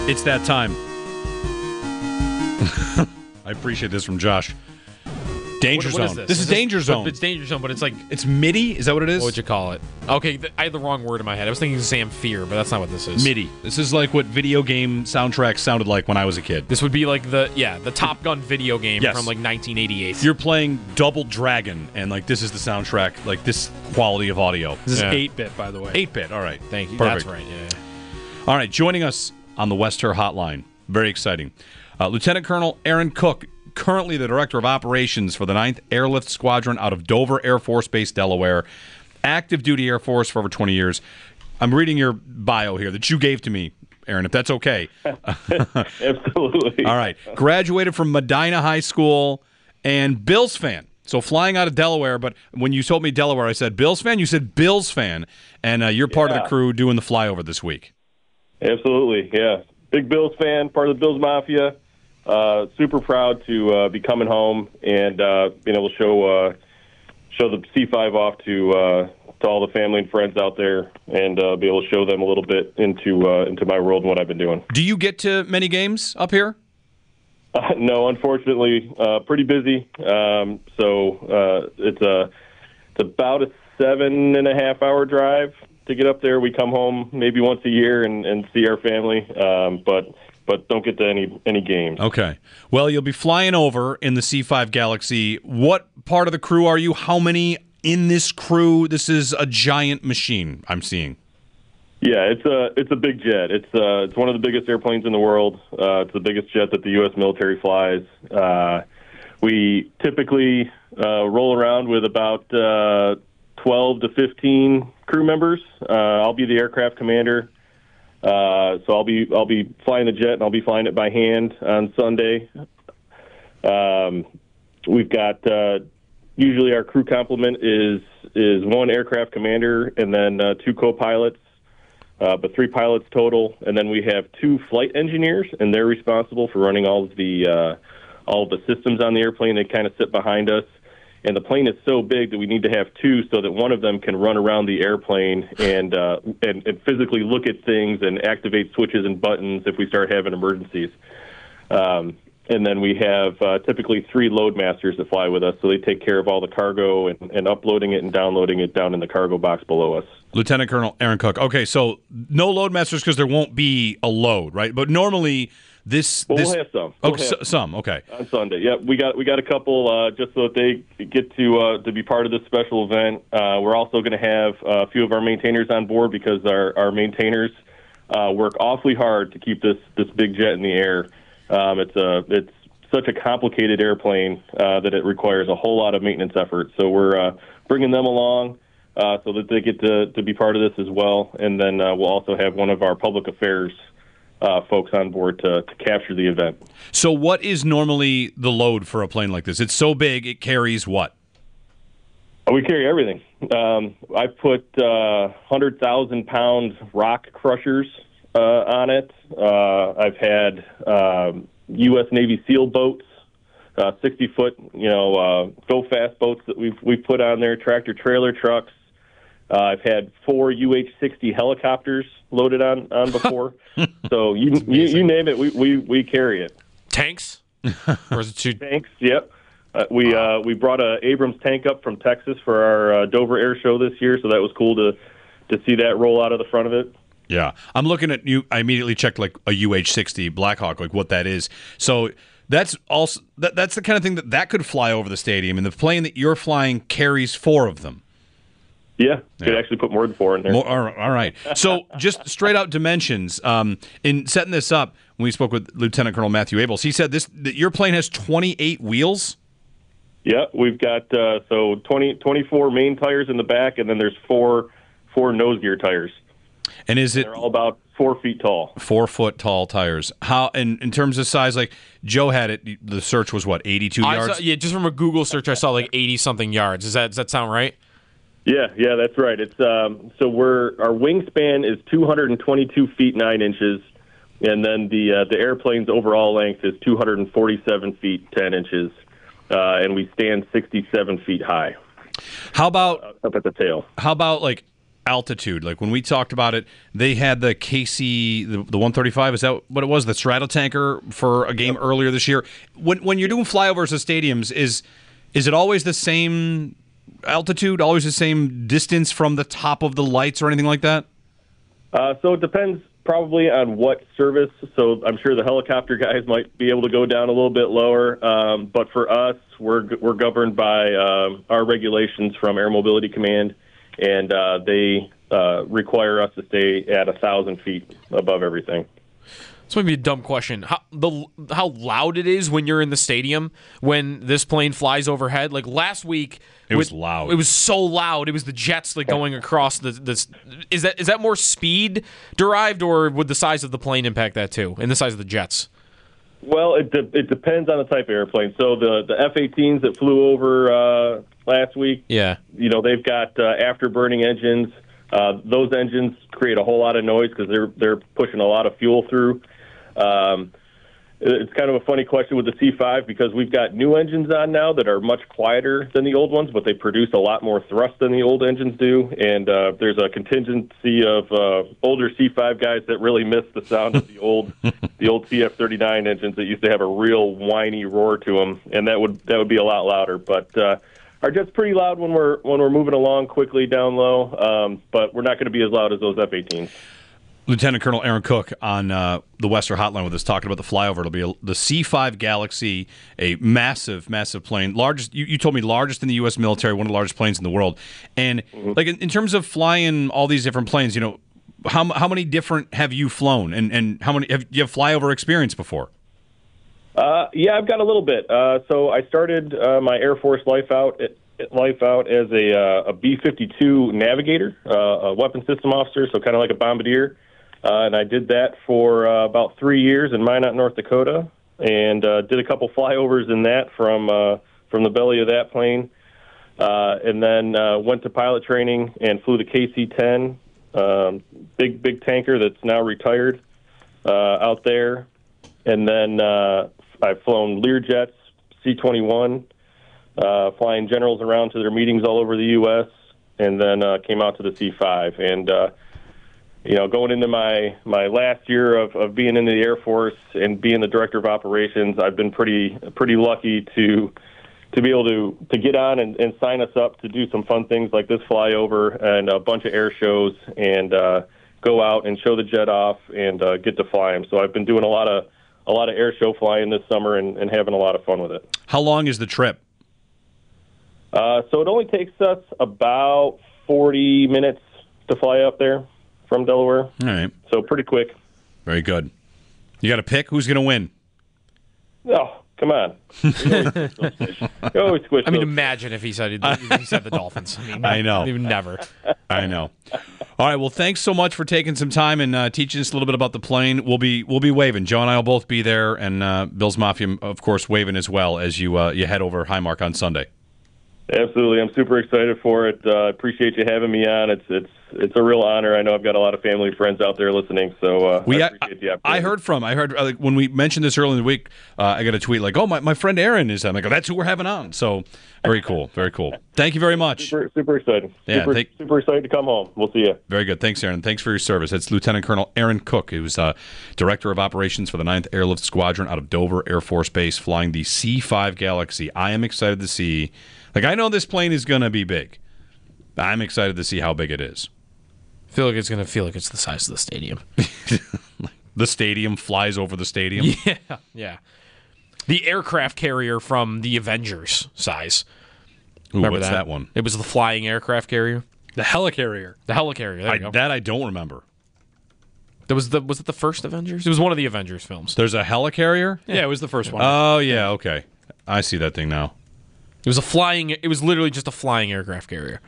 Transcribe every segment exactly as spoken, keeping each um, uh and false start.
It's that time. I appreciate this from Josh. Danger what, Zone. What is this? This is, is Danger this, Zone. It's Danger Zone, but it's like... It's MIDI? Is that what it is? What would you call it? Okay, th- I had the wrong word in my head. I was thinking Sam Fear, but that's not what this is. MIDI. This is like what video game soundtracks sounded like when I was a kid. This would be like the, yeah, the Top Gun video game Yes. from like nineteen eighty-eight. You're playing Double Dragon, and like this is the soundtrack, like this quality of audio. This Yeah. is eight-bit, by the way. eight-bit, all right. Thank you. Perfect. That's right, yeah. All right, joining us on the Wester Hotline, very exciting, uh, Lieutenant Colonel Aaron Cook, currently the Director of Operations for the ninth Airlift Squadron out of Dover Air Force Base, Delaware. Active duty Air Force for over twenty years. I'm reading your bio here that you gave to me, Aaron, if that's okay. Absolutely. All right. Graduated from Medina High School and Bills fan. So flying out of Delaware, but when you told me Delaware, I said Bills fan. You said Bills fan, and uh, you're part Yeah. of the crew doing the flyover this week. Absolutely, yeah. Big Bills fan, part of the Bills Mafia. Uh, super proud to uh, be coming home and uh, being able to show uh, show the C five off to uh, to all the family and friends out there, and uh, be able to show them a little bit into uh, into my world and what I've been doing. Do you get to many games up here? Uh, no, unfortunately, uh, pretty busy. Um, so uh, it's a it's about a seven and a half hour drive to get up there. We come home maybe once a year and, and see our family, um, but. but don't get to any any games. Okay. Well, you'll be flying over in the C five Galaxy. What part of the crew are you? How many in this crew? This is a giant machine I'm seeing. Yeah, it's a it's a big jet. It's uh it's one of the biggest airplanes in the world. Uh, it's the biggest jet that the U S military flies. Uh, we typically uh, roll around with about uh, twelve to fifteen crew members. Uh, I'll be the aircraft commander. Uh, so I'll be I'll be flying the jet, and I'll be flying it by hand on Sunday. Um, we've got uh, usually our crew complement is is one aircraft commander and then uh, two co-pilots, uh, but three pilots total. And then we have two flight engineers, and they're responsible for running all of the uh, all of the systems on the airplane. They kind of sit behind us. And the plane is so big that we need to have two so that one of them can run around the airplane and, uh, and and physically look at things and activate switches and buttons if we start having emergencies. Um, and then we have uh, typically three load masters that fly with us, so they take care of all the cargo and, and uploading it and downloading it down in the cargo box below us. Lieutenant Colonel Aaron Cook. Okay, so no load masters because there won't be a load, right? But normally this... Well, this we'll have some. We'll okay, have so, some, okay. On Sunday, yeah, we got we got a couple uh, just so that they get to uh, to be part of this special event. Uh, we're also going to have a few of our maintainers on board because our our maintainers uh, work awfully hard to keep this this big jet in the air. Um, it's a it's such a complicated airplane uh, that it requires a whole lot of maintenance effort. So we're uh, bringing them along uh, so that they get to to be part of this as well. And then uh, we'll also have one of our public affairs Uh, folks on board to, to capture the event. So what is normally the load for a plane like this? It's so big, it carries what? Oh, we carry everything. Um, I put uh, one hundred thousand pound rock crushers uh, on it. Uh, I've had um, U S Navy SEAL boats, uh, sixty foot, you know, uh, go fast boats that we've we've put on there, tractor trailer trucks. Uh, I've had four U H sixty helicopters loaded on, on before. So you, you you name it, we, we, we carry it. Tanks? Or is it two? Tanks, yep. Uh, we uh, we brought a Abrams tank up from Texas for our uh, Dover Air Show this year, so that was cool to to see that roll out of the front of it. Yeah. I'm looking at you. I immediately checked like a U H sixty Blackhawk, like what that is. So that's also that, that's the kind of thing that that could fly over the stadium, and the plane that you're flying carries four of them. Yeah, you could Yeah. actually put more than four in there. More, all right. So just straight out dimensions. Um, in setting this up, when we spoke with Lieutenant Colonel Matthew Abels, he said this that your plane has twenty-eight wheels. Yeah, we've got uh, so twenty, twenty-four main tires in the back, and then there's four four nose gear tires. And is it They're all about four feet tall. four foot tall tires? How in in terms of size? Like Joe had it. The search was what eighty-two I yards. saw, yeah, just from a Google search, I saw like eighty something yards. Does that does that sound right? Yeah, yeah, that's right. It's um, so we're our wingspan is two hundred twenty-two feet nine inches, and then the uh, the airplane's overall length is two hundred forty-seven feet ten inches, uh, and we stand sixty-seven feet high. How about up at the tail? how about like altitude. Like when we talked about it, they had the K C, the, the one thirty-five. Is that what it was? The straddle tanker for a game yep. earlier this year. When when you're doing flyovers of stadiums, is is it always the same altitude? Always the same distance from the top of the lights or anything like that? Uh, so it depends probably on what service. So I'm sure the helicopter guys might be able to go down a little bit lower. Um, but for us, we're we're governed by um, our regulations from Air Mobility Command, and uh, they uh, require us to stay at a thousand feet above everything. This might be a dumb question. How the how loud it is when you're in the stadium when this plane flies overhead? Like last week, it was with, loud. It was so loud. It was the jets like going across the this. Is that is that more speed derived, or would the size of the plane impact that too, and the size of the jets? Well, it de- it depends on the type of airplane. So the the F eighteens that flew over uh, last week, yeah, you know they've got uh, afterburning engines. Uh, those engines create a whole lot of noise because they're they're pushing a lot of fuel through. Um, it's kind of a funny question with the C five because we've got new engines on now that are much quieter than the old ones, but they produce a lot more thrust than the old engines do. And uh, there's a contingency of uh, older C five guys that really miss the sound of the old the old C F thirty-nine engines that used to have a real whiny roar to them, and that would that would be a lot louder. But uh, our jet's pretty loud when we're when we're moving along quickly down low, um, but we're not going to be as loud as those F eighteens. Lieutenant Colonel Aaron Cook on uh, the Western Hotline with us talking about the flyover. It'll be a, the C five Galaxy, a massive, massive plane. Largest, you, you told me largest in the U S military, one of the largest planes in the world. And mm-hmm. like in, in terms of flying all these different planes, you know, how how many different have you flown, and and how many have you have flyover experience before? Uh, yeah, I've got a little bit. Uh, so I started uh, my Air Force life out life out as a uh, a B fifty-two navigator, uh, a weapons system officer, so kind of like a bombardier. Uh, and I did that for uh, about three years in Minot, North Dakota, and uh, did a couple flyovers in that from uh, from the belly of that plane, uh, and then uh, went to pilot training and flew the K C ten, um, big big tanker that's now retired uh, out there, and then uh, I've flown Learjets, C twenty-one, uh, flying generals around to their meetings all over the U S, and then uh, came out to the C five and. Uh, You know, going into my, my last year of, of being in the Air Force and being the director of operations, I've been pretty pretty lucky to to be able to, to get on and, and sign us up to do some fun things like this flyover and a bunch of air shows and uh, go out and show the jet off and uh, get to fly them. So I've been doing a lot of a lot of air show flying this summer and, and having a lot of fun with it. How long is the trip? Uh, so it only takes us about forty minutes to fly up there from Delaware. All right. So pretty quick. Very good. You got to pick who's going to win? Oh, come on. You always, you always switch I mean, those. imagine if he said if he said the Dolphins. I, mean, I know. He would never. I know. All right. Well, thanks so much for taking some time and uh, teaching us a little bit about the plane. We'll be we'll be waving. Joe and I will both be there, and uh, Bill's Mafia, of course, waving as well as you uh, you head over Highmark on Sunday. Absolutely. I'm super excited for it. I uh, appreciate you having me on. It's it's it's a real honor. I know I've got a lot of family friends out there listening, so uh, we, I appreciate the opportunity. I heard from, I heard uh, like, when we mentioned this earlier in the week, uh, I got a tweet like, oh, my, my friend Aaron is, I'm like, oh, that's who we're having on. So very cool, very cool. Thank you very much. Super, super excited. Yeah, super, thank, super excited to come home. We'll see you. Very good. Thanks, Aaron. Thanks for your service. It's Lieutenant Colonel Aaron Cook, who's uh, Director of Operations for the ninth Airlift Squadron out of Dover Air Force Base, flying the C five Galaxy. I am excited to see, like, I know this plane is going to be big. I'm excited to see how big it is. I feel like it's going to feel like it's the size of the stadium. The stadium flies over the stadium? Yeah, yeah. The aircraft carrier from the Avengers size. Ooh, Remember what's that? that one? It was the flying aircraft carrier. The helicarrier. The helicarrier. There I, you go. That I don't remember. That was the was it the first Avengers? It was one of the Avengers films. There's a helicarrier? Yeah, it was the first one. Oh, yeah, okay. I see that thing now. It was a flying. It was literally just a flying aircraft carrier.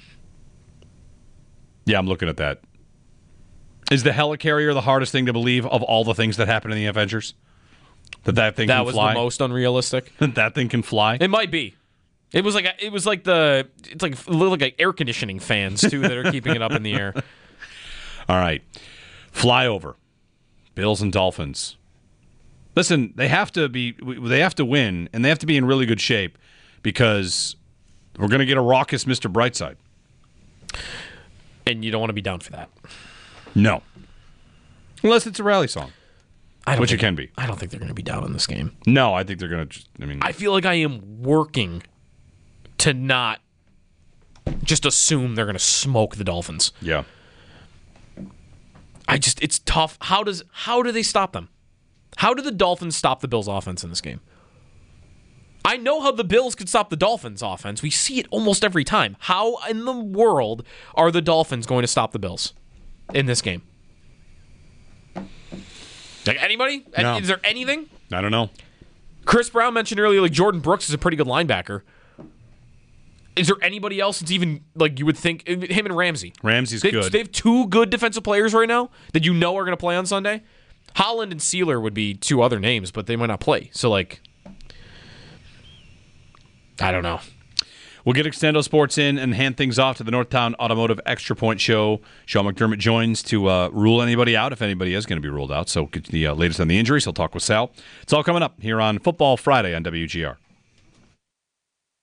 Yeah, I'm looking at that. Is the helicarrier the hardest thing to believe of all the things that happen in the Avengers? That that thing That can was fly? the most unrealistic. That thing can fly? It might be. It was like a, it was like the it's like a little like air conditioning fans too that are keeping it up in the air. All right. Flyover. Bills and Dolphins. Listen, they have to be they have to win, and they have to be in really good shape because we're going to get a raucous Mister Brightside. and you don't want to be down for that. No. Unless it's a rally song, I don't which think, it can be. I don't think they're going to be down in this game. No, I think they're going to just, I mean. I feel like I am working to not just assume they're going to smoke the Dolphins. Yeah. I just, it's tough. How does, how do they stop them? How do the Dolphins stop the Bills' offense in this game? I know how the Bills could stop the Dolphins' offense. We see it almost every time. How in the world are the Dolphins going to stop the Bills in this game? Like anybody? No. Is there anything? I don't know. Chris Brown mentioned earlier, like Jordan Brooks is a pretty good linebacker. Is there anybody else that's even like you would think him and Ramsey? Ramsey's they, good. They have two good defensive players right now that you know are going to play on Sunday. Holland and Sealer would be two other names, but they might not play. So like, I don't know. We'll get Extendo Sports in and hand things off to the Northtown Automotive Extra Point Show. Sean McDermott joins to uh, rule anybody out if anybody is going to be ruled out. So get the uh, latest on the injuries. He'll talk with Sal. It's all coming up here on Football Friday on W G R.